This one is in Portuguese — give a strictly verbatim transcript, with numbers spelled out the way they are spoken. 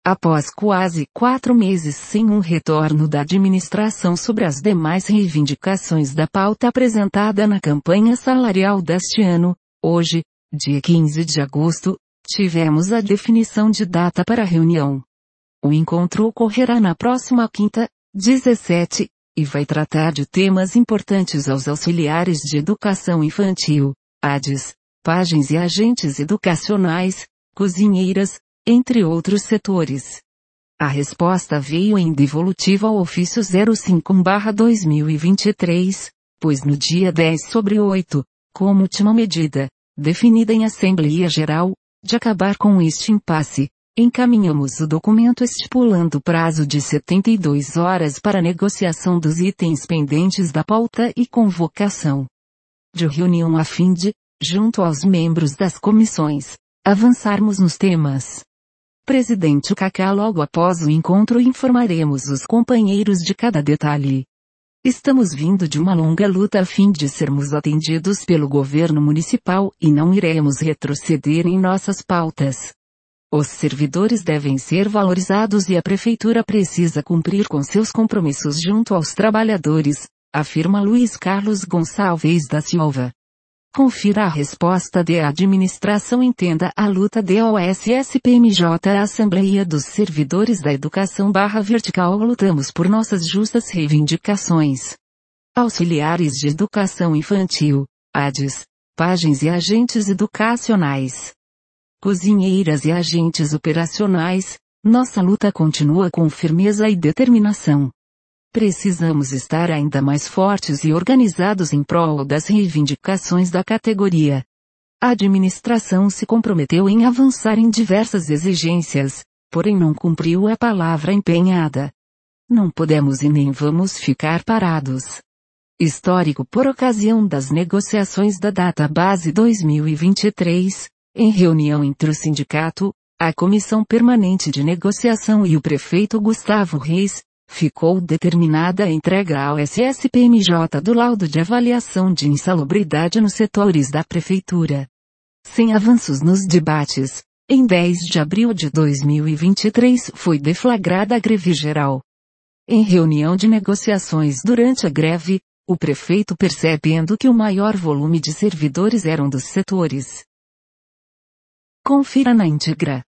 Após quase quatro meses sem um retorno da administração sobre as demais reivindicações da pauta apresentada na campanha salarial deste ano, hoje, dia quinze de agosto, tivemos a definição de data para a reunião. O encontro ocorrerá na próxima quinta, dezessete, e vai tratar de temas importantes aos auxiliares de educação infantil, A D Es, pajens e agentes educacionais, cozinheiras, entre outros setores. A resposta veio em devolutiva ao ofício zero cinco barra dois mil e vinte e três, pois no dia dez sobre oito, como última medida, definida em Assembleia Geral, de acabar com este impasse, encaminhamos o documento estipulando prazo de setenta e duas horas para negociação dos itens pendentes da pauta e convocação de reunião a fim de, junto aos membros das comissões, avançarmos nos temas. Presidente Kaká, logo após o encontro informaremos os companheiros de cada detalhe. Estamos vindo de uma longa luta a fim de sermos atendidos pelo governo municipal e não iremos retroceder em nossas pautas. Os servidores devem ser valorizados e a prefeitura precisa cumprir com seus compromissos junto aos trabalhadores, afirma Luiz Carlos Gonçalves da Silva. Confira a resposta da administração. Entenda a luta da O S S P M J. Assembleia dos Servidores da Educação barra Vertical. Lutamos por nossas justas reivindicações. Auxiliares de Educação Infantil, A D Es, pajens e agentes educacionais, cozinheiras e agentes operacionais, nossa luta continua com firmeza e determinação. Precisamos estar ainda mais fortes e organizados em prol das reivindicações da categoria. A administração se comprometeu em avançar em diversas exigências, porém não cumpriu a palavra empenhada. Não podemos e nem vamos ficar parados. Histórico. Por ocasião das negociações da Data Base dois mil e vinte e três, em reunião entre o sindicato, a Comissão Permanente de Negociação e o prefeito Gustavo Reis, ficou determinada a entrega ao S S P M J do laudo de avaliação de insalubridade nos setores da prefeitura. Sem avanços nos debates, em dez de abril de dois mil e vinte e três foi deflagrada a greve geral. Em reunião de negociações durante a greve, o prefeito, percebendo que o maior volume de servidores eram dos setores. Confira na íntegra.